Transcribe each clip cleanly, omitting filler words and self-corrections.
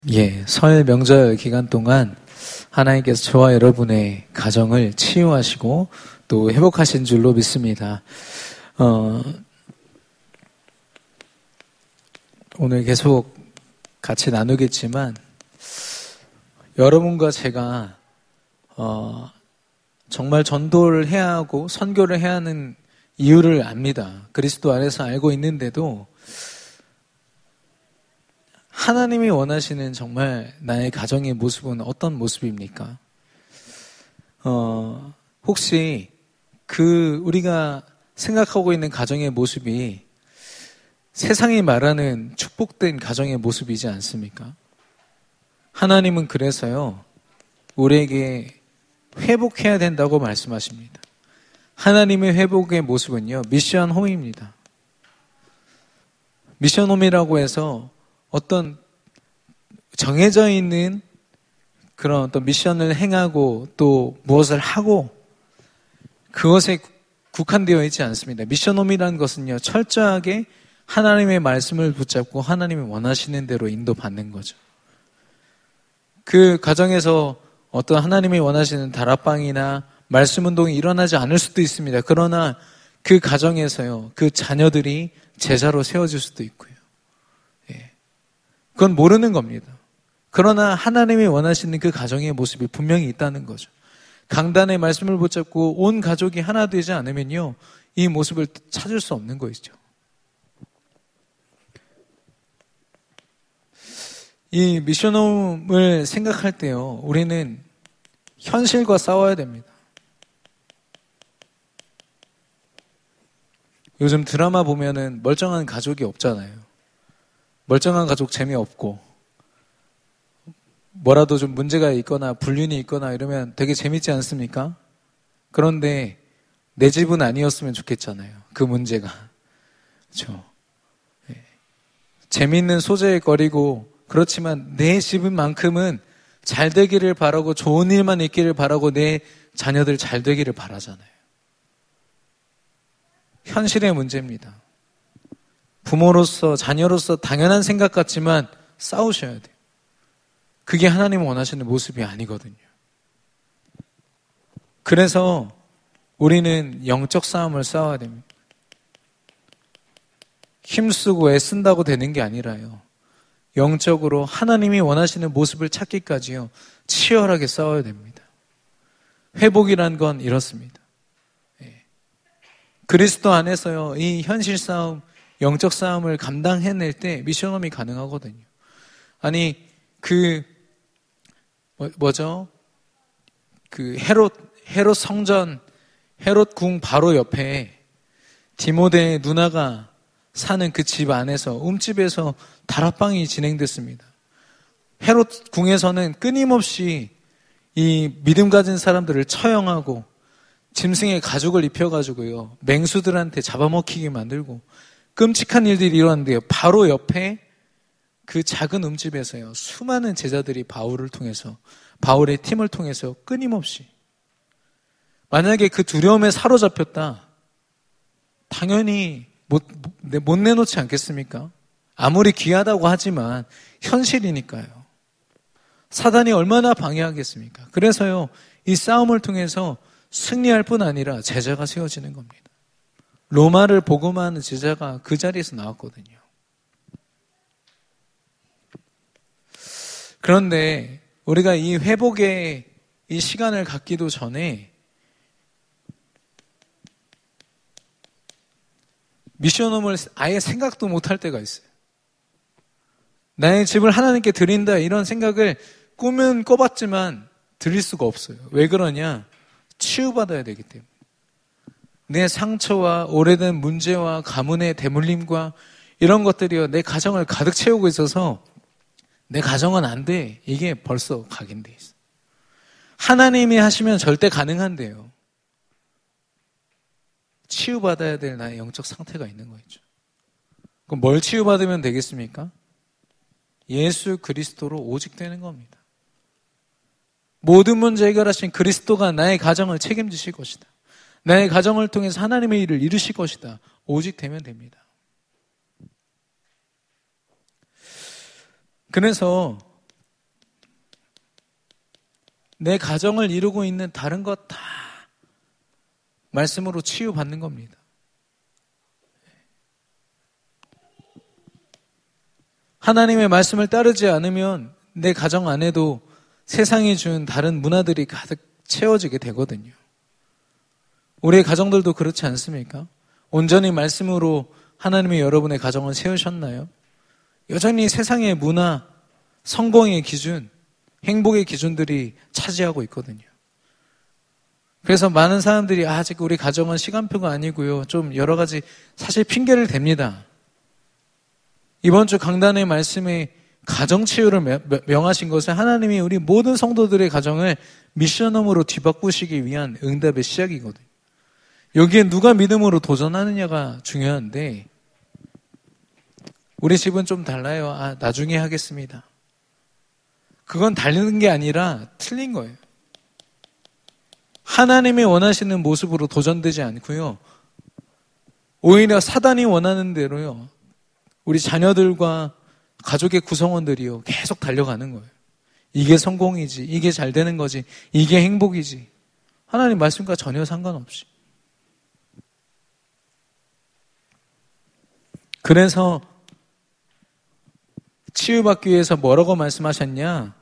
설 명절 기간 동안 하나님께서 저와 여러분의 가정을 치유하시고 또 회복하신 줄로 믿습니다. 오늘 계속 같이 나누겠지만 여러분과 제가 정말 전도를 해야 하고 선교를 해야 하는 이유를 압니다. 그리스도 안에서 알고 있는데도 하나님이 원하시는 정말 나의 가정의 모습은 어떤 모습입니까? 혹시 우리가 생각하고 있는 가정의 모습이 세상이 말하는 축복된 가정의 모습이지 않습니까? 하나님은 그래서요, 우리에게 회복해야 된다고 말씀하십니다. 하나님의 회복의 모습은요, 미션 홈입니다. 미션 홈이라고 해서 어떤 정해져 있는 그런 어떤 미션을 행하고 또 무엇을 하고 그것에 국한되어 있지 않습니다. 미션홈이라는 것은요, 철저하게 하나님의 말씀을 붙잡고 하나님이 원하시는 대로 인도받는 거죠. 그 가정에서 어떤 하나님이 원하시는 다락방이나 말씀 운동이 일어나지 않을 수도 있습니다. 그러나 그 가정에서요, 그 자녀들이 제자로 세워질 수도 있고요. 그건 모르는 겁니다. 그러나 하나님이 원하시는 그 가정의 모습이 분명히 있다는 거죠. 강단의 말씀을 붙잡고 온 가족이 하나 되지 않으면요, 이 모습을 찾을 수 없는 것이죠. 이 미션홈을 생각할 때요, 우리는 현실과 싸워야 됩니다. 요즘 드라마 보면은 멀쩡한 가족이 없잖아요. 멀쩡한 가족 재미없고 뭐라도 좀 문제가 있거나 불륜이 있거나 이러면 되게 재밌지 않습니까? 그런데 내 집은 아니었으면 좋겠잖아요. 그 문제가. 그렇죠? 재미있는 소재의 거리고 그렇지만 내 집은만큼은 잘 되기를 바라고 좋은 일만 있기를 바라고 내 자녀들 잘 되기를 바라잖아요. 현실의 문제입니다. 부모로서 자녀로서 당연한 생각 같지만 싸우셔야 돼요. 그게 하나님 원하시는 모습이 아니거든요. 그래서 우리는 영적 싸움을 싸워야 됩니다. 힘쓰고 애쓴다고 되는 게 아니라요, 영적으로 하나님이 원하시는 모습을 찾기까지요, 치열하게 싸워야 됩니다. 회복이란 건 이렇습니다. 그리스도 안에서요, 이 현실 싸움, 영적 싸움을 감당해낼 때 미션홈이 가능하거든요. 아니, 헤롯 성전, 헤롯 궁 바로 옆에 디모데 누나가 사는 그 집 안에서, 움집에서 다락방이 진행됐습니다. 헤롯 궁에서는 끊임없이 이 믿음 가진 사람들을 처형하고 짐승의 가죽을 입혀가지고요, 맹수들한테 잡아먹히게 만들고 끔찍한 일들이 일어났는데요, 바로 옆에 그 작은 움집에서요, 수많은 제자들이 바울의 팀을 통해서 끊임없이, 만약에 그 두려움에 사로잡혔다, 당연히 못 내놓지 않겠습니까? 아무리 귀하다고 하지만 현실이니까요. 사단이 얼마나 방해하겠습니까? 그래서요, 이 싸움을 통해서 승리할 뿐 아니라 제자가 세워지는 겁니다. 로마를 복음하는 제자가 그 자리에서 나왔거든요. 그런데 우리가 이 회복의 이 시간을 갖기도 전에 미션홈을 아예 생각도 못할 때가 있어요. 나의 집을 하나님께 드린다, 이런 생각을 꿈은 꿔봤지만 드릴 수가 없어요. 왜 그러냐? 치유받아야 되기 때문에. 내 상처와 오래된 문제와 가문의 대물림과 이런 것들이요, 내 가정을 가득 채우고 있어서 내 가정은 안 돼, 이게 벌써 각인돼 있어요. 하나님이 하시면 절대 가능한데요, 치유받아야 될 나의 영적 상태가 있는 거죠. 그럼 뭘 치유받으면 되겠습니까? 예수 그리스도로 오직 되는 겁니다. 모든 문제 해결하신 그리스도가 나의 가정을 책임지실 것이다. 나의 가정을 통해서 하나님의 일을 이루실 것이다. 오직 되면 됩니다. 그래서 내 가정을 이루고 있는 다른 것 다 말씀으로 치유받는 겁니다. 하나님의 말씀을 따르지 않으면 내 가정 안에도 세상이 준 다른 문화들이 가득 채워지게 되거든요. 우리의 가정들도 그렇지 않습니까? 온전히 말씀으로 하나님이 여러분의 가정을 세우셨나요? 여전히 세상의 문화, 성공의 기준, 행복의 기준들이 차지하고 있거든요. 그래서 많은 사람들이 아직 우리 가정은 시간표가 아니고요. 좀 여러 가지 사실 핑계를 댑니다. 이번 주 강단의 말씀에 가정치유를 명하신 것은 하나님이 우리 모든 성도들의 가정을 미션홈으로 뒤바꾸시기 위한 응답의 시작이거든요. 여기에 누가 믿음으로 도전하느냐가 중요한데 우리 집은 좀 달라요. 나중에 하겠습니다. 그건 달리는 게 아니라 틀린 거예요. 하나님이 원하시는 모습으로 도전되지 않고요. 오히려 사단이 원하는 대로요. 우리 자녀들과 가족의 구성원들이요. 계속 달려가는 거예요. 이게 성공이지. 이게 잘 되는 거지. 이게 행복이지. 하나님 말씀과 전혀 상관없이. 그래서 치유받기 위해서 뭐라고 말씀하셨냐?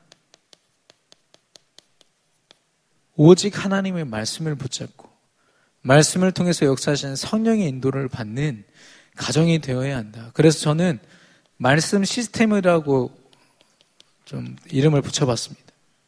오직 하나님의 말씀을 붙잡고 말씀을 통해서 역사하시는 성령의 인도를 받는 가정이 되어야 한다. 그래서 저는 말씀 시스템이라고 좀 이름을 붙여봤습니다.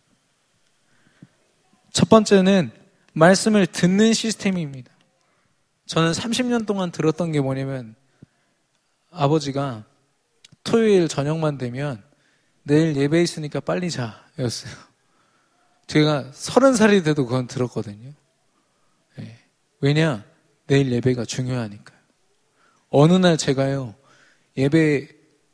첫 번째는 말씀을 듣는 시스템입니다. 저는 30년 동안 들었던 게 뭐냐면 아버지가 토요일 저녁만 되면 내일 예배 있으니까 빨리 자 였어요. 제가 30살이 돼도 그건 들었거든요. 네. 왜냐? 내일 예배가 중요하니까요. 어느 날 제가요, 예배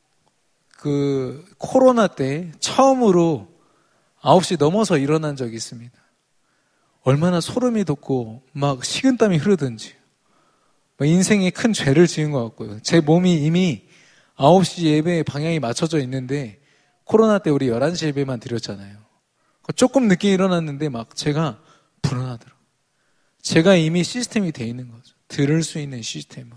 코로나 때 처음으로 9시 넘어서 일어난 적이 있습니다. 얼마나 소름이 돋고 막 식은땀이 흐르든지 인생에 큰 죄를 지은 것 같고요. 제 몸이 이미 9시 예배에 방향이 맞춰져 있는데 코로나 때 우리 11시 예배만 드렸잖아요. 조금 늦게 일어났는데 막 제가 불안하더라고요. 제가 이미 시스템이 돼 있는 거죠. 들을 수 있는 시스템으로.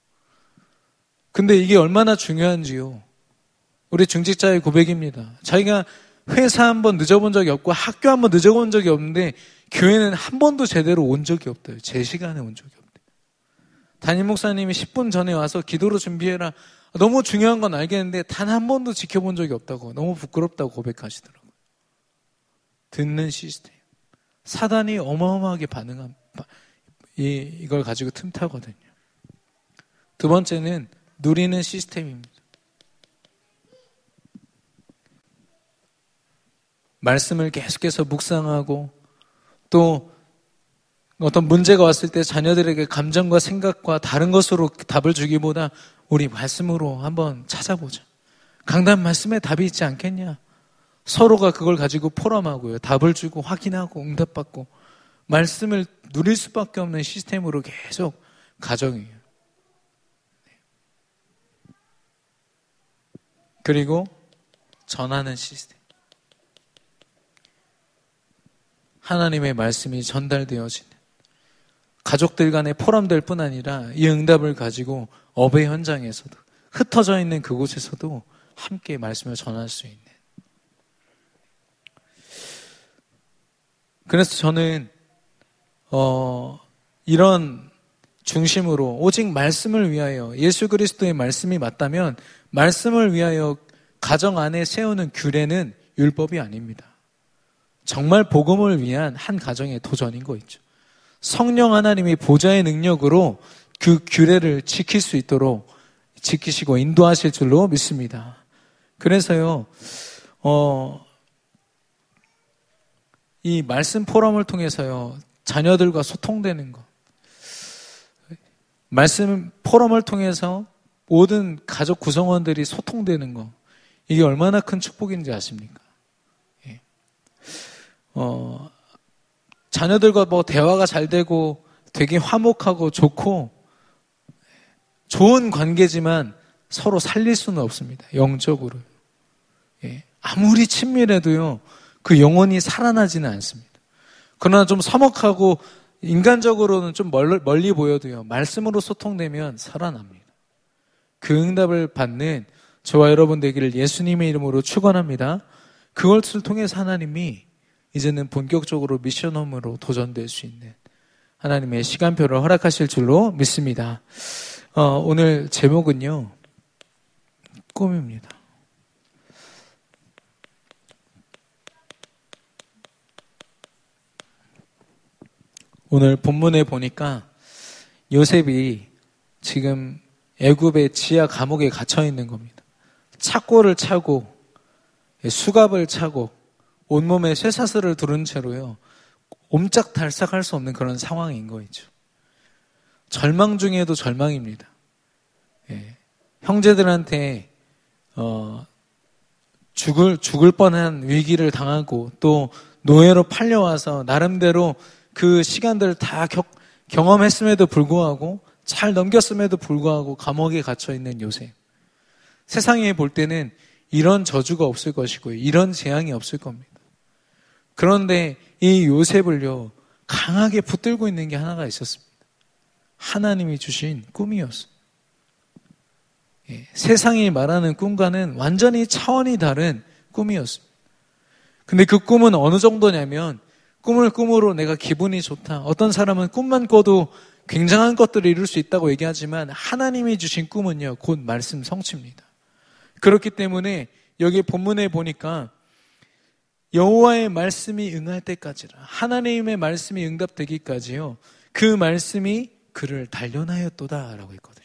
근데 이게 얼마나 중요한지요. 우리 중직자의 고백입니다. 자기가 회사 한 번 늦어본 적이 없고 학교 한 번 늦어본 적이 없는데 교회는 한 번도 제대로 온 적이 없대요. 제 시간에 온 적이 없대요. 담임 목사님이 10분 전에 와서 기도로 준비해라. 너무 중요한 건 알겠는데 단 한 번도 지켜본 적이 없다고 너무 부끄럽다고 고백하시더라고요. 듣는 시스템. 사단이 어마어마하게 반응한 이걸 가지고 틈타거든요. 두 번째는 누리는 시스템입니다. 말씀을 계속해서 묵상하고 또 어떤 문제가 왔을 때 자녀들에게 감정과 생각과 다른 것으로 답을 주기보다 우리 말씀으로 한번 찾아보자. 강단 말씀에 답이 있지 않겠냐? 서로가 그걸 가지고 포럼하고요. 답을 주고 확인하고 응답받고 말씀을 누릴 수밖에 없는 시스템으로 계속 가정이에요. 그리고 전하는 시스템. 하나님의 말씀이 전달되어지는 가족들 간의 포럼될 뿐 아니라 이 응답을 가지고 업의 현장에서도 흩어져 있는 그곳에서도 함께 말씀을 전할 수 있는. 그래서 저는 이런 중심으로 오직 말씀을 위하여 예수 그리스도의 말씀이 맞다면 말씀을 위하여 가정 안에 세우는 규례는 율법이 아닙니다. 정말 복음을 위한 한 가정의 도전인 거 있죠. 성령 하나님이 보좌의 능력으로 그 규례를 지킬 수 있도록 지키시고 인도하실 줄로 믿습니다. 그래서요, 이 말씀 포럼을 통해서요, 자녀들과 소통되는 것. 말씀 포럼을 통해서 모든 가족 구성원들이 소통되는 것. 이게 얼마나 큰 축복인지 아십니까? 예. 자녀들과 대화가 잘 되고 되게 화목하고 좋고 좋은 관계지만 서로 살릴 수는 없습니다. 영적으로. 예. 아무리 친밀해도요, 그 영혼이 살아나지는 않습니다. 그러나 좀 서먹하고 인간적으로는 좀 멀리 보여도요, 말씀으로 소통되면 살아납니다. 그 응답을 받는 저와 여러분 되기를 예수님의 이름으로 축원합니다. 그것을 통해서 하나님이 이제는 본격적으로 미션홈으로 도전될 수 있는 하나님의 시간표를 허락하실 줄로 믿습니다. 오늘 제목은요, 꿈입니다. 오늘 본문에 보니까 요셉이 지금 애굽의 지하 감옥에 갇혀 있는 겁니다. 착고를 차고 수갑을 차고 온몸에 쇠사슬을 두른 채로요, 옴짝달싹할 수 없는 그런 상황인 거죠. 절망 중에도 절망입니다. 형제들한테 죽을 뻔한 위기를 당하고 또 노예로 팔려와서 나름대로 그 시간들을 다 경험했음에도 불구하고 잘 넘겼음에도 불구하고 감옥에 갇혀 있는 요셉. 세상에 볼 때는 이런 저주가 없을 것이고 이런 재앙이 없을 겁니다. 그런데 이 요셉을요, 강하게 붙들고 있는 게 하나가 있었습니다. 하나님이 주신 꿈이었어요. 세상이 말하는 꿈과는 완전히 차원이 다른 꿈이었습니다. 근데 그 꿈은 어느 정도냐면, 꿈을 꿈으로 내가 기분이 좋다. 어떤 사람은 꿈만 꿔도 굉장한 것들을 이룰 수 있다고 얘기하지만 하나님이 주신 꿈은요, 곧 말씀 성취입니다. 그렇기 때문에 여기 본문에 보니까 여호와의 말씀이 응할 때까지라, 하나님의 말씀이 응답되기까지요, 그 말씀이 그를 단련하였도다 라고 했거든요.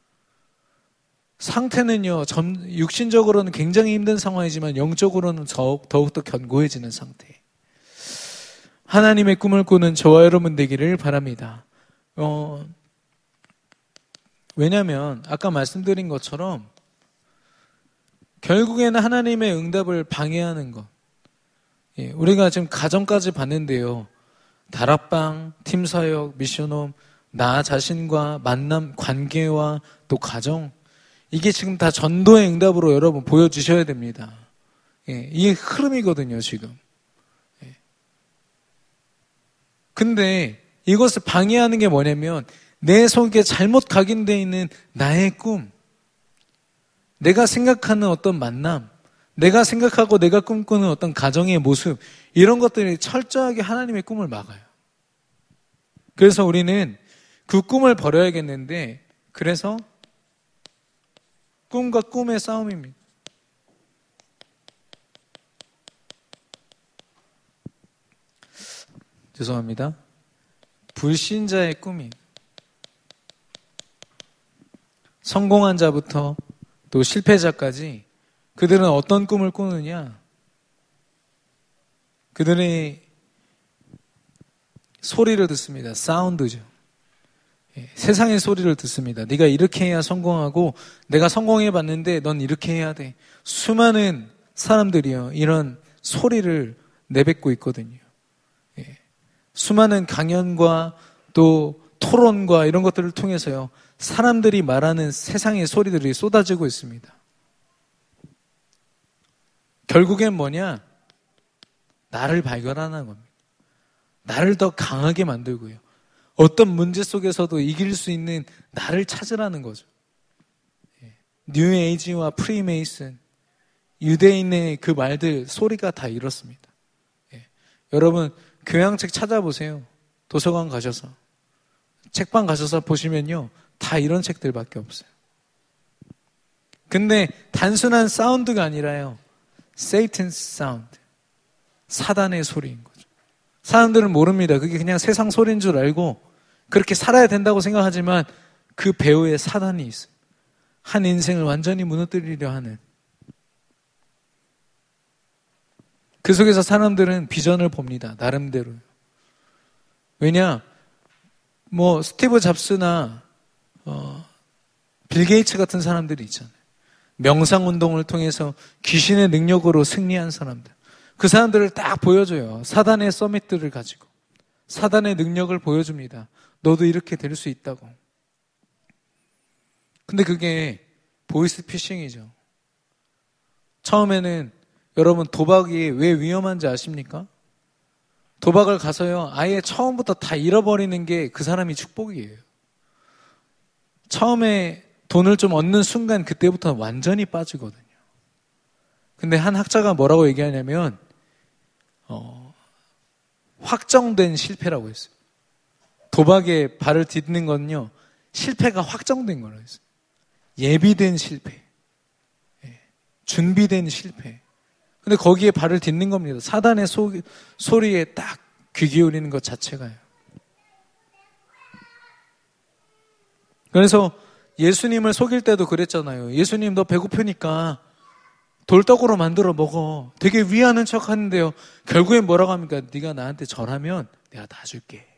상태는요, 육신적으로는 굉장히 힘든 상황이지만 영적으로는 더욱더 견고해지는 상태. 하나님의 꿈을 꾸는 저와 여러분 되기를 바랍니다. 왜냐하면 아까 말씀드린 것처럼 결국에는 하나님의 응답을 방해하는 것. 우리가 지금 가정까지 봤는데요, 다락방, 팀사역, 미션홈, 나 자신과 만남, 관계와 또 가정, 이게 지금 다 전도의 응답으로 여러분 보여주셔야 됩니다. 이게 흐름이거든요, 지금. 근데 이것을 방해하는 게 뭐냐면, 내 속에 잘못 각인되어 있는 나의 꿈, 내가 생각하는 어떤 만남, 내가 생각하고 내가 꿈꾸는 어떤 가정의 모습, 이런 것들이 철저하게 하나님의 꿈을 막아요. 그래서 우리는 그 꿈을 버려야겠는데, 그래서 꿈과 꿈의 싸움입니다. 죄송합니다. 불신자의 꿈이, 성공한 자부터 또 실패자까지 그들은 어떤 꿈을 꾸느냐? 그들의 소리를 듣습니다. 사운드죠. 세상의 소리를 듣습니다. 네가 이렇게 해야 성공하고, 내가 성공해봤는데 넌 이렇게 해야 돼. 수많은 사람들이요, 이런 소리를 내뱉고 있거든요. 수많은 강연과 또 토론과 이런 것들을 통해서요, 사람들이 말하는 세상의 소리들이 쏟아지고 있습니다. 결국엔 뭐냐? 나를 발견하는 겁니다. 나를 더 강하게 만들고요, 어떤 문제 속에서도 이길 수 있는 나를 찾으라는 거죠. 뉴 에이지와 프리메이슨, 유대인의 그 말들 소리가 다 이렇습니다. 여러분 교양책 찾아보세요. 도서관 가셔서, 책방 가셔서 보시면요, 다 이런 책들밖에 없어요. 근데 단순한 사운드가 아니라요, Satan's sound, 사단의 소리인 거죠. 사람들은 모릅니다. 그게 그냥 세상 소리인 줄 알고 그렇게 살아야 된다고 생각하지만 그 배후에 사단이 있어요. 한 인생을 완전히 무너뜨리려 하는. 그 속에서 사람들은 비전을 봅니다. 나름대로. 왜냐? 스티브 잡스나 빌 게이츠 같은 사람들이 있잖아요. 명상운동을 통해서 귀신의 능력으로 승리한 사람들. 그 사람들을 딱 보여줘요. 사단의 서밋들을 가지고. 사단의 능력을 보여줍니다. 너도 이렇게 될 수 있다고. 근데 그게 보이스 피싱이죠. 처음에는 여러분, 도박이 왜 위험한지 아십니까? 도박을 가서요, 아예 처음부터 다 잃어버리는 게 그 사람이 축복이에요. 처음에 돈을 좀 얻는 순간 그때부터 완전히 빠지거든요. 근데 한 학자가 뭐라고 얘기하냐면 확정된 실패라고 했어요. 도박에 발을 딛는 건요, 실패가 확정된 거라고 했어요. 예비된 실패, 준비된 실패. 근데 거기에 발을 딛는 겁니다. 사단의 소리에 딱 귀 기울이는 것 자체가요. 그래서 예수님을 속일 때도 그랬잖아요. 예수님, 너 배고프니까 돌떡으로 만들어 먹어. 되게 위하는 척 하는데요, 결국엔 뭐라고 합니까? 네가 나한테 절하면 내가 다 줄게.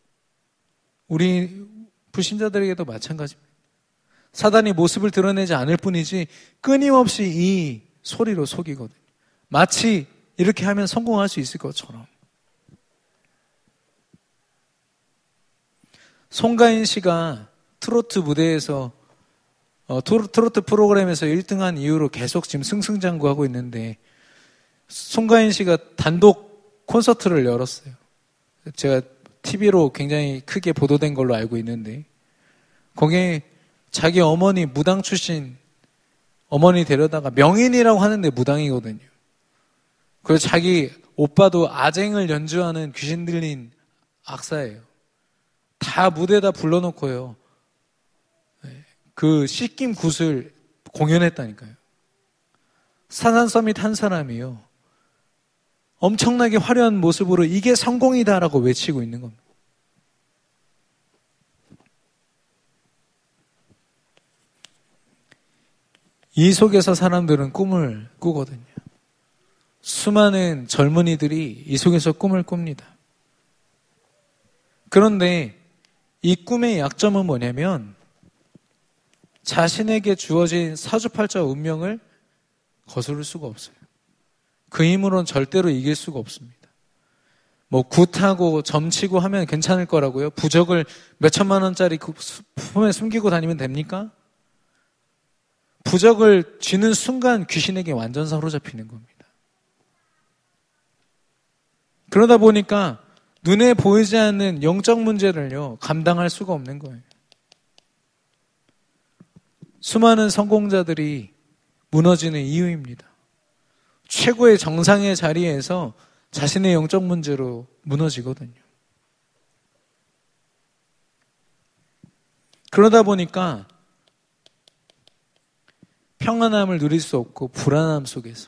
우리 불신자들에게도 마찬가지입니다. 사단이 모습을 드러내지 않을 뿐이지 끊임없이 이 소리로 속이거든요. 마치 이렇게 하면 성공할 수 있을 것처럼. 송가인 씨가 트로트 무대에서 트로트 프로그램에서 1등한 이후로 계속 지금 승승장구하고 있는데, 송가인 씨가 단독 콘서트를 열었어요. 제가 TV로 굉장히 크게 보도된 걸로 알고 있는데, 거기에 자기 어머니, 무당 출신 어머니 데려다가, 명인이라고 하는데 무당이거든요. 그래서 자기 오빠도 아쟁을 연주하는 귀신 들린 악사예요. 다 무대에다 불러놓고요, 그 씻김 굿을 공연했다니까요. 산산 서밋 한 사람이요, 엄청나게 화려한 모습으로 이게 성공이다라고 외치고 있는 겁니다. 이 속에서 사람들은 꿈을 꾸거든요. 수많은 젊은이들이 이 속에서 꿈을 꿉니다. 그런데 이 꿈의 약점은 뭐냐면, 자신에게 주어진 사주팔자 운명을 거스를 수가 없어요. 그 힘으로는 절대로 이길 수가 없습니다. 뭐 굿하고 점치고 하면 괜찮을 거라고요? 부적을 몇천만 원짜리 품에 숨기고 다니면 됩니까? 부적을 쥐는 순간 귀신에게 완전 사로잡히는 겁니다. 그러다 보니까 눈에 보이지 않는 영적 문제를요, 감당할 수가 없는 거예요. 수많은 성공자들이 무너지는 이유입니다. 최고의 정상의 자리에서 자신의 영적 문제로 무너지거든요. 그러다 보니까 평안함을 누릴 수 없고 불안함 속에서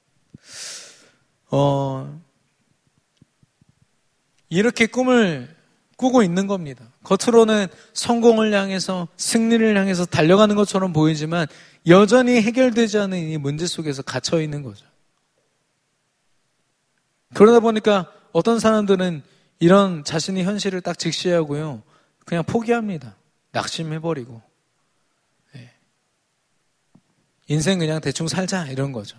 이렇게 꿈을 꾸고 있는 겁니다. 겉으로는 성공을 향해서, 승리를 향해서 달려가는 것처럼 보이지만 여전히 해결되지 않은 이 문제 속에서 갇혀 있는 거죠. 그러다 보니까 어떤 사람들은 이런 자신의 현실을 딱 직시하고요, 그냥 포기합니다. 낙심해버리고. 인생 그냥 대충 살자, 이런 거죠.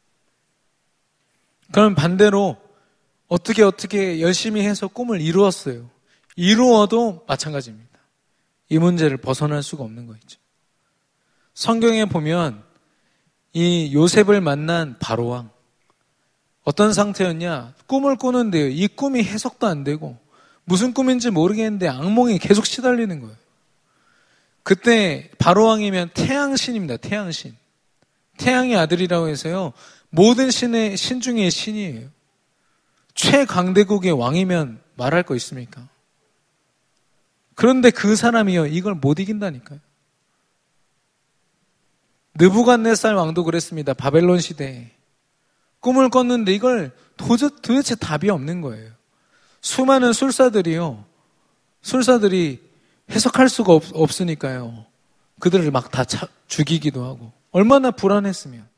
그럼 반대로 어떻게 열심히 해서 꿈을 이루었어요. 이루어도 마찬가지입니다. 이 문제를 벗어날 수가 없는 거 있죠. 성경에 보면 이 요셉을 만난 바로왕, 어떤 상태였냐? 꿈을 꾸는데요, 이 꿈이 해석도 안 되고 무슨 꿈인지 모르겠는데 악몽에 계속 시달리는 거예요. 그때 바로왕이면 태양신입니다. 태양신. 태양의 아들이라고 해서요, 모든 신의 신 중에 신이에요. 최강대국의 왕이면 말할 거 있습니까? 그런데 그 사람이요, 이걸 못 이긴다니까요. 느부갓네살 왕도 그랬습니다. 바벨론 시대에 꿈을 꿨는데 이걸 도대체 답이 없는 거예요. 수많은 술사들이 해석할 수가 없으니까요, 그들을 막 다 죽이기도 하고. 얼마나 불안했으면.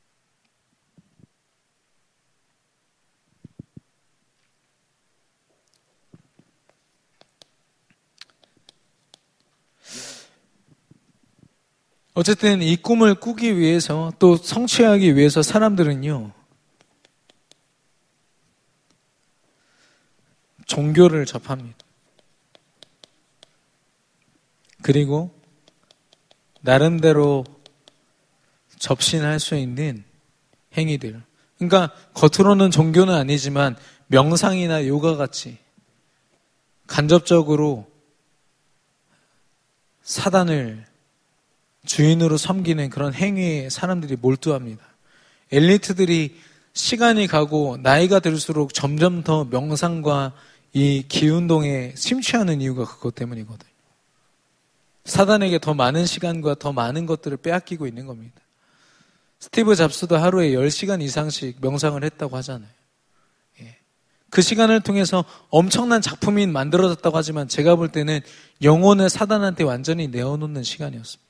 어쨌든 이 꿈을 꾸기 위해서, 또 성취하기 위해서 사람들은요, 종교를 접합니다. 그리고 나름대로 접신할 수 있는 행위들. 그러니까 겉으로는 종교는 아니지만 명상이나 요가 같이 간접적으로 사단을 주인으로 섬기는 그런 행위에 사람들이 몰두합니다. 엘리트들이 시간이 가고 나이가 들수록 점점 더 명상과 이 기운동에 심취하는 이유가 그것 때문이거든요. 사단에게 더 많은 시간과 더 많은 것들을 빼앗기고 있는 겁니다. 스티브 잡스도 하루에 10시간 이상씩 명상을 했다고 하잖아요. 그 시간을 통해서 엄청난 작품이 만들어졌다고 하지만 제가 볼 때는 영혼을 사단한테 완전히 내어놓는 시간이었습니다.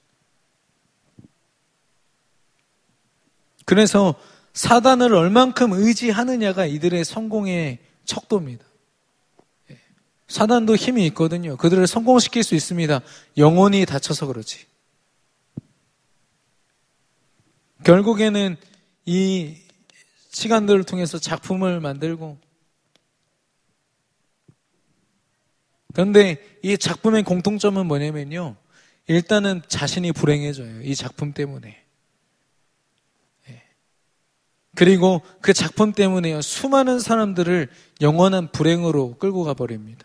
그래서 사단을 얼만큼 의지하느냐가 이들의 성공의 척도입니다. 사단도 힘이 있거든요. 그들을 성공시킬 수 있습니다. 영혼이 다쳐서 그렇지. 결국에는 이 시간들을 통해서 작품을 만들고, 그런데 이 작품의 공통점은 뭐냐면요, 일단은 자신이 불행해져요. 이 작품 때문에. 그리고 그 작품 때문에 수많은 사람들을 영원한 불행으로 끌고 가버립니다.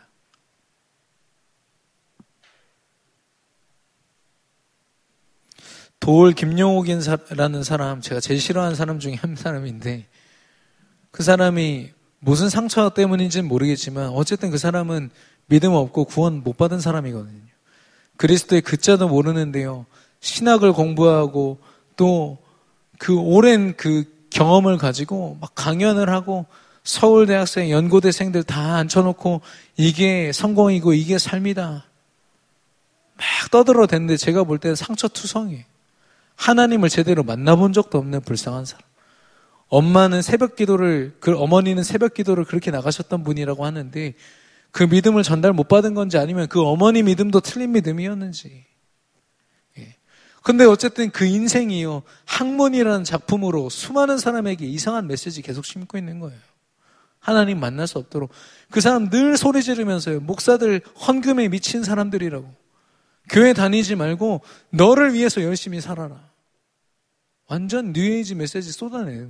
도올 김용옥이라는 사람, 제가 제일 싫어하는 사람 중에 한 사람인데, 그 사람이 무슨 상처 때문인지는 모르겠지만 어쨌든 그 사람은 믿음 없고 구원 못 받은 사람이거든요. 그리스도의 그자도 모르는데요, 신학을 공부하고 또 그 오랜 그 경험을 가지고 막 강연을 하고 서울대학생, 연고대생들 다 앉혀놓고 이게 성공이고 이게 삶이다 막 떠들어댔는데, 제가 볼 때는 상처투성이에요. 하나님을 제대로 만나본 적도 없는 불쌍한 사람. 어머니는 새벽 기도를 그렇게 나가셨던 분이라고 하는데, 그 믿음을 전달 못 받은 건지 아니면 그 어머니 믿음도 틀린 믿음이었는지. 근데 어쨌든 그 인생이요, 학문이라는 작품으로 수많은 사람에게 이상한 메시지 계속 심고 있는 거예요. 하나님 만날 수 없도록. 그 사람 늘 소리 지르면서요, 목사들 헌금에 미친 사람들이라고. 교회 다니지 말고 너를 위해서 열심히 살아라. 완전 뉴에이지 메시지 쏟아내요.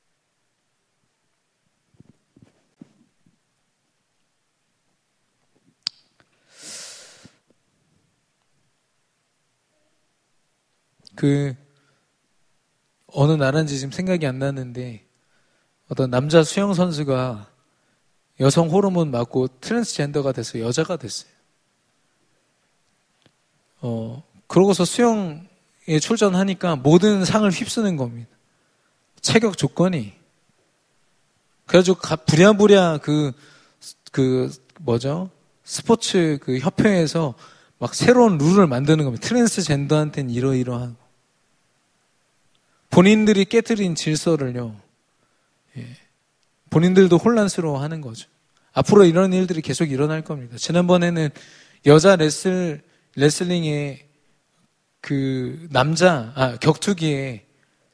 어느 나라인지 지금 생각이 안 나는데, 어떤 남자 수영 선수가 여성 호르몬 맞고 트랜스젠더가 돼서 여자가 됐어요. 그러고서 수영에 출전하니까 모든 상을 휩쓰는 겁니다. 체격 조건이. 그래가지고 부랴부랴 스포츠 그 협회에서 막 새로운 룰을 만드는 겁니다. 트랜스젠더한테는 이러이러하고. 본인들이 깨트린 질서를요, 본인들도 혼란스러워 하는 거죠. 앞으로 이런 일들이 계속 일어날 겁니다. 지난번에는 여자 레슬링에 격투기에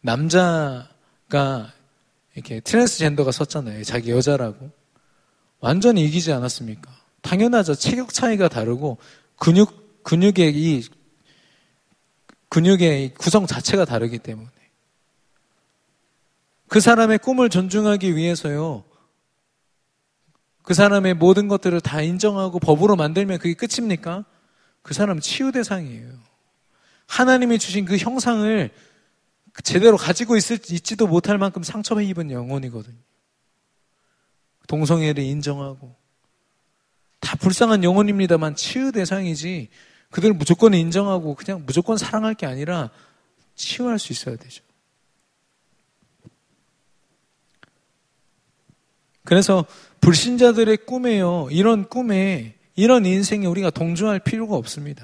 남자가 이렇게 트랜스젠더가 섰잖아요. 자기 여자라고. 완전히 이기지 않았습니까? 당연하죠. 체격 차이가 다르고 근육의 이 구성 자체가 다르기 때문에. 그 사람의 꿈을 존중하기 위해서요, 그 사람의 모든 것들을 다 인정하고 법으로 만들면 그게 끝입니까? 그 사람은 치유 대상이에요. 하나님이 주신 그 형상을 제대로 가지고 있지도 못할 만큼 상처 입은 영혼이거든요. 동성애를 인정하고. 다 불쌍한 영혼입니다만 치유 대상이지, 그들을 무조건 인정하고 그냥 무조건 사랑할 게 아니라 치유할 수 있어야 되죠. 그래서 불신자들의 꿈에요, 이런 인생에 우리가 동조할 필요가 없습니다.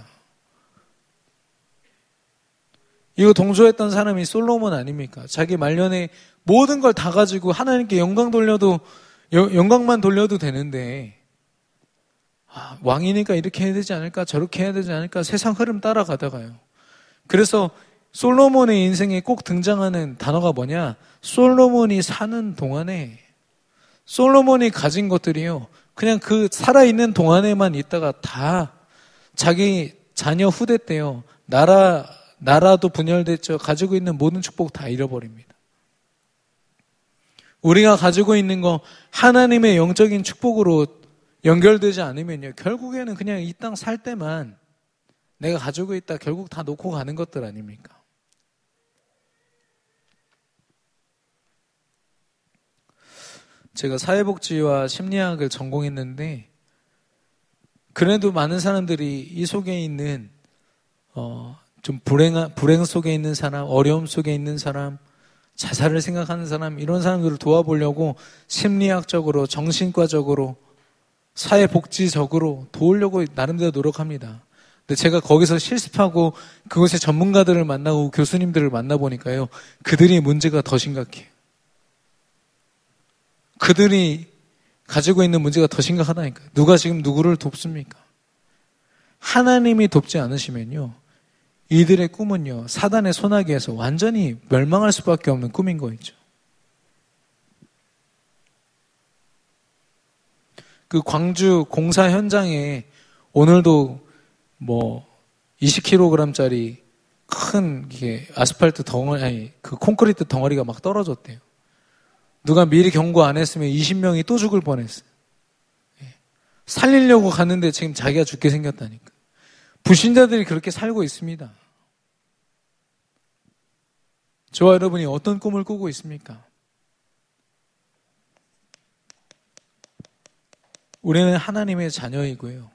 이거 동조했던 사람이 솔로몬 아닙니까? 자기 말년에 모든 걸 다 가지고 하나님께 영광만 돌려도 되는데, 왕이니까 이렇게 해야 되지 않을까, 저렇게 해야 되지 않을까, 세상 흐름 따라가다가요. 그래서 솔로몬의 인생에 꼭 등장하는 단어가 뭐냐? 솔로몬이 사는 동안에, 솔로몬이 가진 것들이요, 그냥 그 살아있는 동안에만 있다가 다 자기 자녀 후대 때요, 나라도 분열됐죠. 가지고 있는 모든 축복 다 잃어버립니다. 우리가 가지고 있는 거 하나님의 영적인 축복으로 연결되지 않으면요, 결국에는 그냥 이 땅 살 때만 내가 가지고 있다 결국 다 놓고 가는 것들 아닙니까? 제가 사회복지와 심리학을 전공했는데 그래도 많은 사람들이 이 속에 있는 좀 불행 속에 있는 사람, 어려움 속에 있는 사람, 자살을 생각하는 사람, 이런 사람들을 도와보려고 심리학적으로, 정신과적으로, 사회복지적으로 도우려고 나름대로 노력합니다. 근데 제가 거기서 실습하고 그곳의 전문가들을 만나고 교수님들을 만나보니까요, 그들이 문제가 더 심각해요. 그들이 가지고 있는 문제가 더 심각하다니까요. 누가 지금 누구를 돕습니까? 하나님이 돕지 않으시면요, 이들의 꿈은요, 사단의 소나기에서 완전히 멸망할 수밖에 없는 꿈인 거있죠. 그 광주 공사 현장에 오늘도 20kg짜리 큰 아스팔트 덩어리, 그 콘크리트 덩어리가 막 떨어졌대요. 누가 미리 경고 안 했으면 20명이 또 죽을 뻔했어요. 살리려고 갔는데 지금 자기가 죽게 생겼다니까. 불신자들이 그렇게 살고 있습니다. 저와 여러분이 어떤 꿈을 꾸고 있습니까? 우리는 하나님의 자녀이고요.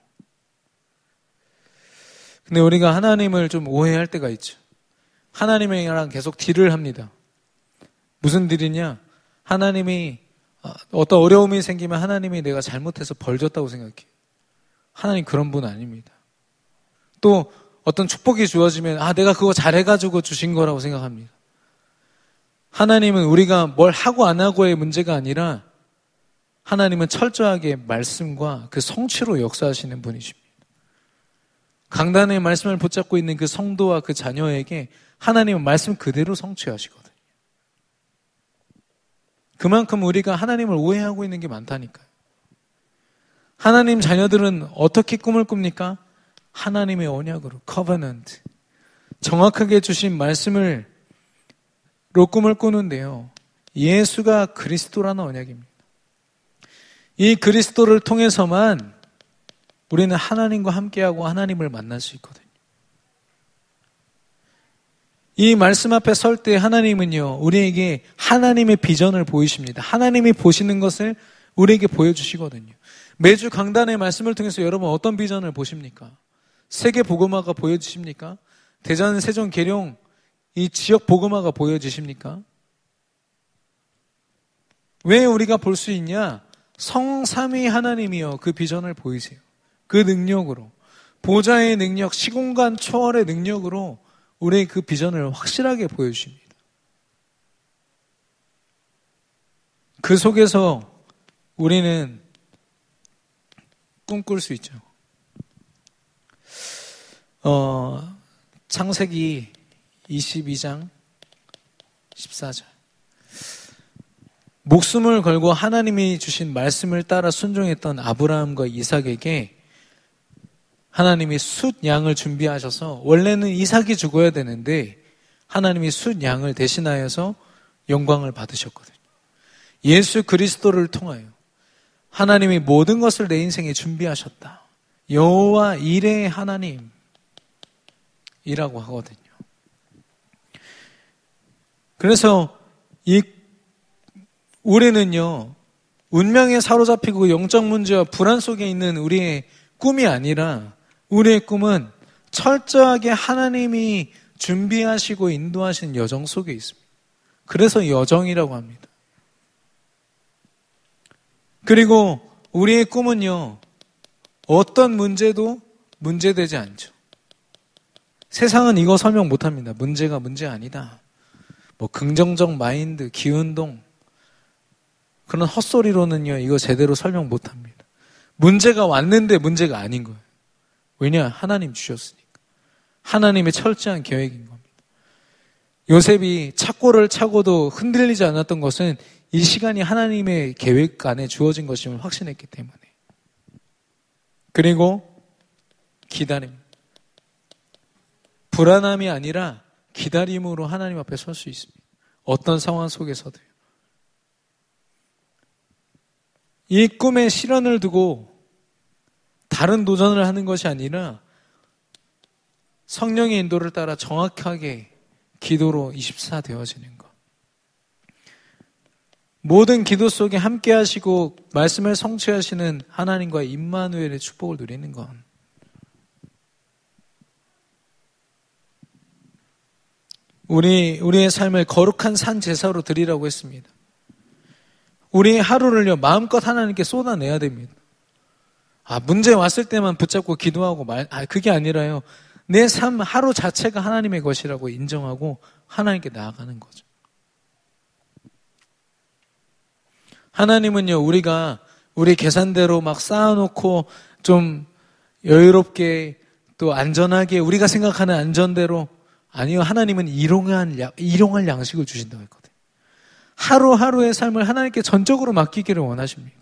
근데 우리가 하나님을 좀 오해할 때가 있죠. 하나님이랑 계속 딜을 합니다. 무슨 딜이냐? 하나님이 어떤 어려움이 생기면 하나님이 내가 잘못해서 벌 줬다고 생각해요. 하나님 그런 분 아닙니다. 또 어떤 축복이 주어지면 내가 그거 잘해가지고 주신 거라고 생각합니다. 하나님은 우리가 뭘 하고 안 하고의 문제가 아니라 하나님은 철저하게 말씀과 그 성취로 역사하시는 분이십니다. 강단의 말씀을 붙잡고 있는 그 성도와 그 자녀에게 하나님은 말씀 그대로 성취하시거든요. 그만큼 우리가 하나님을 오해하고 있는 게 많다니까요. 하나님 자녀들은 어떻게 꿈을 꿉니까? 하나님의 언약으로, covenant. 정확하게 주신 말씀을 로 꿈을 꾸는데요. 예수가 그리스도라는 언약입니다. 이 그리스도를 통해서만 우리는 하나님과 함께하고 하나님을 만날 수 있거든요. 이 말씀 앞에 설 때 하나님은요, 우리에게 하나님의 비전을 보이십니다. 하나님이 보시는 것을 우리에게 보여주시거든요. 매주 강단의 말씀을 통해서 여러분 어떤 비전을 보십니까? 세계 복음화가 보여주십니까? 대전, 세종, 계룡 이 지역 복음화가 보여지십니까? 왜 우리가 볼 수 있냐? 성삼위 하나님이요, 그 비전을 보이세요. 그 능력으로, 보좌의 능력, 시공간 초월의 능력으로 우리의 그 비전을 확실하게 보여주십니다. 그 속에서 우리는 꿈꿀 수 있죠. 창세기 22장 14절. 목숨을 걸고 하나님이 주신 말씀을 따라 순종했던 아브라함과 이삭에게 하나님이 숫 양을 준비하셔서, 원래는 이삭이 죽어야 되는데 하나님이 숫 양을 대신하여서 영광을 받으셨거든요. 예수 그리스도를 통하여 하나님이 모든 것을 내 인생에 준비하셨다. 여호와 이레의 하나님이라고 하거든요. 그래서 우리는요, 운명에 사로잡히고 영적 문제와 불안 속에 있는 우리의 꿈이 아니라 우리의 꿈은 철저하게 하나님이 준비하시고 인도하신 여정 속에 있습니다. 그래서 여정이라고 합니다. 그리고 우리의 꿈은요, 어떤 문제도 문제되지 않죠. 세상은 이거 설명 못합니다. 문제가 문제 아니다. 긍정적 마인드, 기운동, 그런 헛소리로는요, 이거 제대로 설명 못합니다. 문제가 왔는데 문제가 아닌 거예요. 왜냐? 하나님 주셨으니까. 하나님의 철저한 계획인 겁니다. 요셉이 착고를 차고도 흔들리지 않았던 것은 이 시간이 하나님의 계획 안에 주어진 것임을 확신했기 때문에. 그리고 기다림. 불안함이 아니라 기다림으로 하나님 앞에 설 수 있습니다. 어떤 상황 속에서도요. 이 꿈에 실현을 두고 다른 도전을 하는 것이 아니라 성령의 인도를 따라 정확하게 기도로 24 되어지는 것. 모든 기도 속에 함께 하시고 말씀을 성취하시는 하나님과 임마누엘의 축복을 누리는 것. 우리의 삶을 거룩한 산 제사로 드리라고 했습니다. 우리의 하루를요, 마음껏 하나님께 쏟아내야 됩니다. 문제 왔을 때만 붙잡고 기도하고 그게 아니라요, 내 삶 하루 자체가 하나님의 것이라고 인정하고 하나님께 나아가는 거죠. 하나님은요, 우리가 우리 계산대로 막 쌓아놓고 좀 여유롭게 또 안전하게 우리가 생각하는 안전대로, 아니요, 하나님은 일용할 양식을 주신다고 했거든요. 하루하루의 삶을 하나님께 전적으로 맡기기를 원하십니다.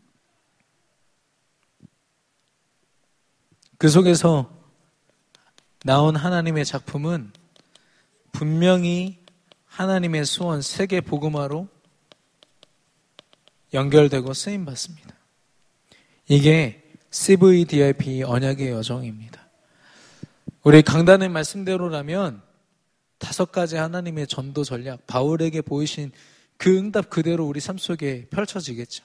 그 속에서 나온 하나님의 작품은 분명히 하나님의 소원 세계 복음화로 연결되고 쓰임받습니다. 이게 CVDIP 언약의 여정입니다. 우리 강단의 말씀대로라면 5가지 하나님의 전도 전략, 바울에게 보이신 그 응답 그대로 우리 삶 속에 펼쳐지겠죠.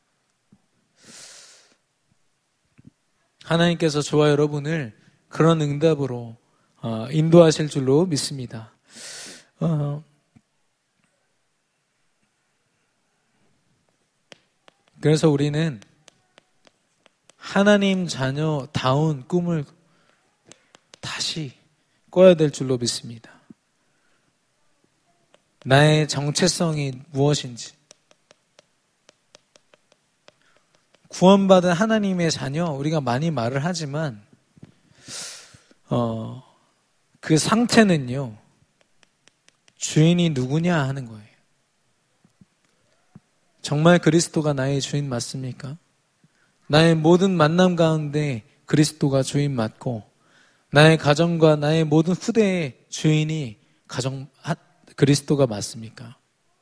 하나님께서 저와 여러분을 그런 응답으로 인도하실 줄로 믿습니다. 그래서 우리는 하나님 자녀다운 꿈을 다시 꿔야 될 줄로 믿습니다. 나의 정체성이 무엇인지, 구원받은 하나님의 자녀, 우리가 많이 말을 하지만 그 상태는요, 주인이 누구냐 하는 거예요. 정말 그리스도가 나의 주인 맞습니까? 나의 모든 만남 가운데 그리스도가 주인 맞고, 나의 가정과 나의 모든 후대의 주인이 그리스도가 맞습니까?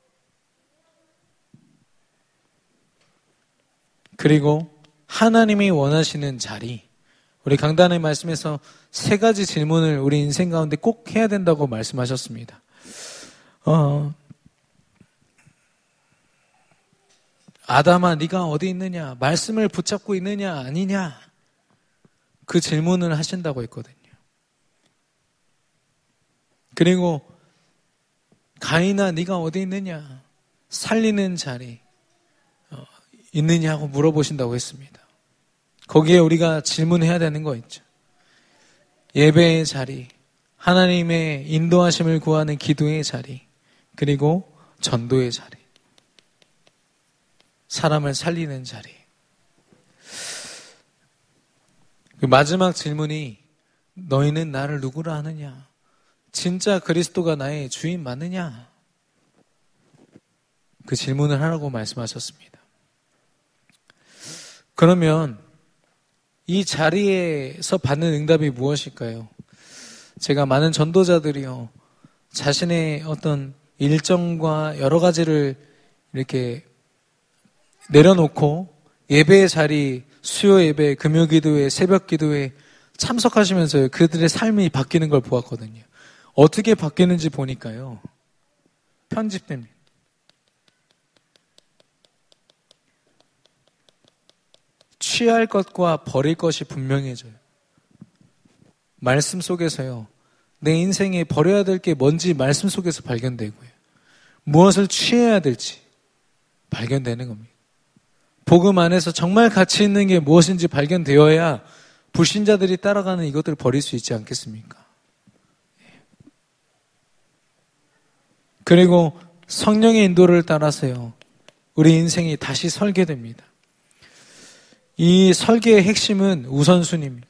그리고 하나님이 원하시는 자리, 우리 강단의 말씀에서 3가지 질문을 우리 인생 가운데 꼭 해야 된다고 말씀하셨습니다. 아담아, 네가 어디 있느냐? 말씀을 붙잡고 있느냐 아니냐? 그 질문을 하신다고 했거든요. 그리고 가인아, 네가 어디 있느냐? 살리는 자리 있느냐고 물어보신다고 했습니다. 거기에 우리가 질문해야 되는 거 있죠. 예배의 자리, 하나님의 인도하심을 구하는 기도의 자리, 그리고 전도의 자리, 사람을 살리는 자리. 그 마지막 질문이 너희는 나를 누구라 하느냐? 진짜 그리스도가 나의 주인 맞느냐? 그 질문을 하라고 말씀하셨습니다. 그러면 이 자리에서 받는 응답이 무엇일까요? 제가 많은 전도자들이요, 자신의 어떤 일정과 여러 가지를 이렇게 내려놓고 예배의 자리, 수요 예배, 금요 기도회, 새벽 기도회 참석하시면서 그들의 삶이 바뀌는 걸 보았거든요. 어떻게 바뀌는지 보니까요, 편집됩니다. 취할 것과 버릴 것이 분명해져요. 말씀 속에서요, 내 인생에 버려야 될 게 뭔지 말씀 속에서 발견되고요, 무엇을 취해야 될지 발견되는 겁니다. 복음 안에서 정말 가치 있는 게 무엇인지 발견되어야 불신자들이 따라가는 이것들을 버릴 수 있지 않겠습니까? 그리고 성령의 인도를 따라서요, 우리 인생이 다시 설계됩니다. 이 설계의 핵심은 우선순위입니다.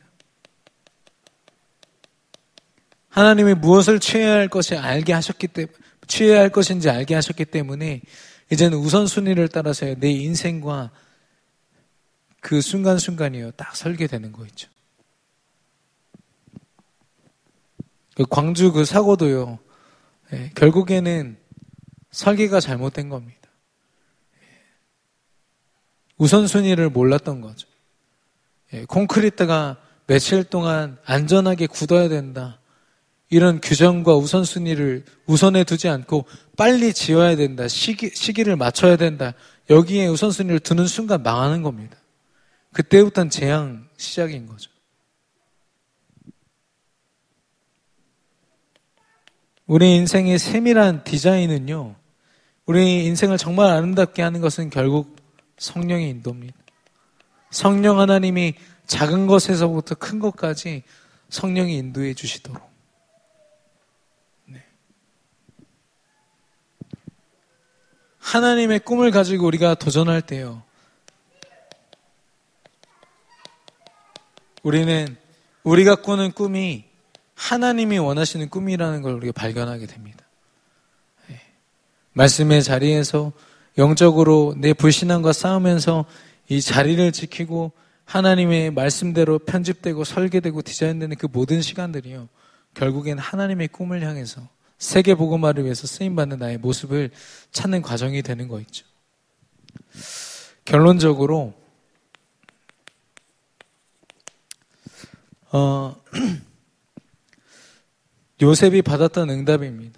하나님이 무엇을 취해야 할 것인지 알게 하셨기 때문에 이제는 우선순위를 따라서 내 인생과 그 순간순간이요, 딱 설계되는 거 있죠. 그 광주 그 사고도요, 결국에는 설계가 잘못된 겁니다. 우선순위를 몰랐던 거죠. 콘크리트가 며칠 동안 안전하게 굳어야 된다. 이런 규정과 우선순위를 우선에 두지 않고 빨리 지어야 된다. 시기를 맞춰야 된다. 여기에 우선순위를 두는 순간 망하는 겁니다. 그때부터는 재앙 시작인 거죠. 우리 인생의 세밀한 디자인은요, 우리 인생을 정말 아름답게 하는 것은 결국 성령의 인도입니다. 성령 하나님이 작은 것에서부터 큰 것까지 성령이 인도해 주시도록. 네. 하나님의 꿈을 가지고 우리가 도전할 때요, 우리는 우리가 꾸는 꿈이 하나님이 원하시는 꿈이라는 걸 우리가 발견하게 됩니다. 네. 말씀의 자리에서 영적으로 내 불신앙과 싸우면서 이 자리를 지키고 하나님의 말씀대로 편집되고 설계되고 디자인되는 그 모든 시간들이요, 결국엔 하나님의 꿈을 향해서 세계 복음화를 위해서 쓰임받는 나의 모습을 찾는 과정이 되는 거 있죠. 결론적으로 요셉이 받았던 응답입니다.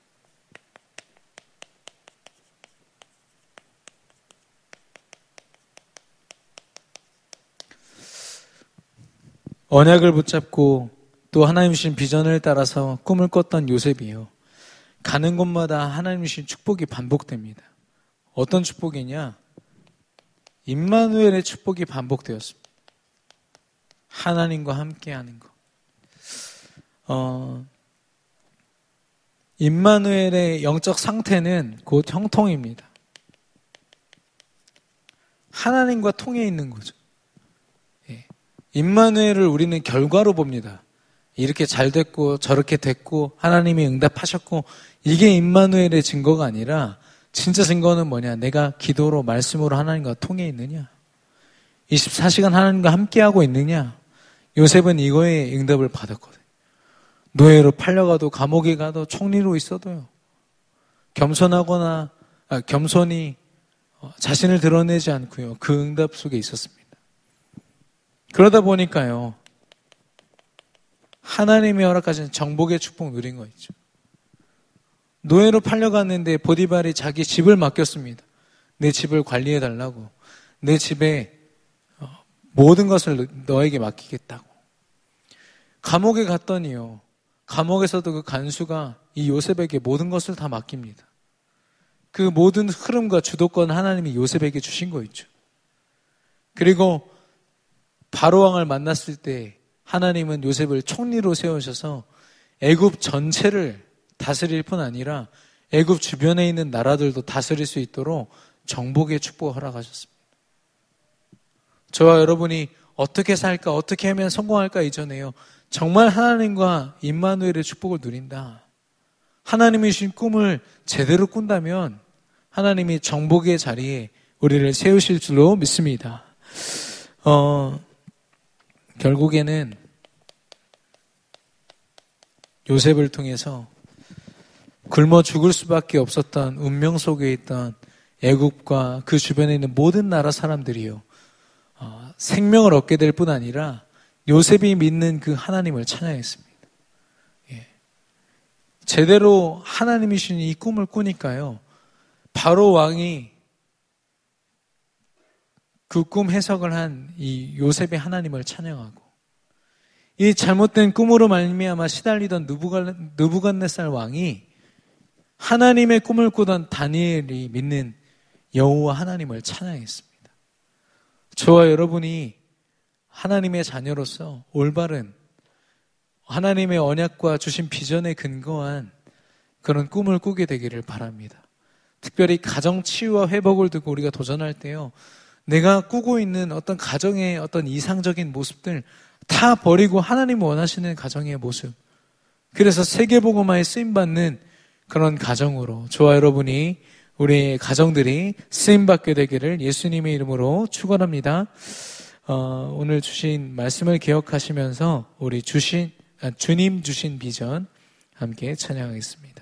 언약을 붙잡고 또 하나님 주신 비전을 따라서 꿈을 꿨던 요셉이요, 가는 곳마다 하나님 주신 축복이 반복됩니다. 어떤 축복이냐? 임마누엘의 축복이 반복되었습니다. 하나님과 함께하는 것. 임마누엘의 영적 상태는 곧 형통입니다. 하나님과 통해 있는 거죠. 임마누엘을 우리는 결과로 봅니다. 이렇게 잘 됐고 저렇게 됐고 하나님이 응답하셨고, 이게 임마누엘의 증거가 아니라 진짜 증거는 뭐냐? 내가 기도로 말씀으로 하나님과 통해 있느냐? 24시간 하나님과 함께하고 있느냐? 요셉은 이거에 응답을 받았거든요. 노예로 팔려가도 감옥에 가도 총리로 있어도요, 겸손히 자신을 드러내지 않고요, 그 응답 속에 있었습니다. 그러다 보니까요, 하나님의 허락하신 정복의 축복 누린 거 있죠. 노예로 팔려갔는데 보디발이 자기 집을 맡겼습니다. 내 집을 관리해달라고. 내 집에 모든 것을 너에게 맡기겠다고. 감옥에 갔더니요, 감옥에서도 그 간수가 이 요셉에게 모든 것을 다 맡깁니다. 그 모든 흐름과 주도권 하나님이 요셉에게 주신 거 있죠. 그리고 바로왕을 만났을 때 하나님은 요셉을 총리로 세우셔서 애굽 전체를 다스릴 뿐 아니라 애굽 주변에 있는 나라들도 다스릴 수 있도록 정복의 축복을 허락하셨습니다. 저와 여러분이 어떻게 살까, 어떻게 하면 성공할까 이전에요, 정말 하나님과 임마누엘의 축복을 누린다, 하나님이 주신 꿈을 제대로 꾼다면 하나님이 정복의 자리에 우리를 세우실 줄로 믿습니다. 결국에는 요셉을 통해서 굶어 죽을 수밖에 없었던 운명 속에 있던 애굽과 그 주변에 있는 모든 나라 사람들이요, 생명을 얻게 될 뿐 아니라 요셉이 믿는 그 하나님을 찬양했습니다. 예. 제대로 하나님이 주신 이 꿈을 꾸니까요, 바로 왕이 그 꿈 해석을 한 이 요셉의 하나님을 찬양하고, 이 잘못된 꿈으로 말미암아 시달리던 느부갓네살 왕이 하나님의 꿈을 꾸던 다니엘이 믿는 여호와 하나님을 찬양했습니다. 저와 여러분이 하나님의 자녀로서 올바른 하나님의 언약과 주신 비전에 근거한 그런 꿈을 꾸게 되기를 바랍니다. 특별히 가정 치유와 회복을 두고 우리가 도전할 때요, 내가 꾸고 있는 어떤 가정의 어떤 이상적인 모습들 다 버리고 하나님 원하시는 가정의 모습, 그래서 세계복음화에 쓰임받는 그런 가정으로 저와 여러분이, 우리 가정들이 쓰임받게 되기를 예수님의 이름으로 축원합니다. 오늘 주신 말씀을 기억하시면서 우리 주님 주신 비전 함께 찬양하겠습니다.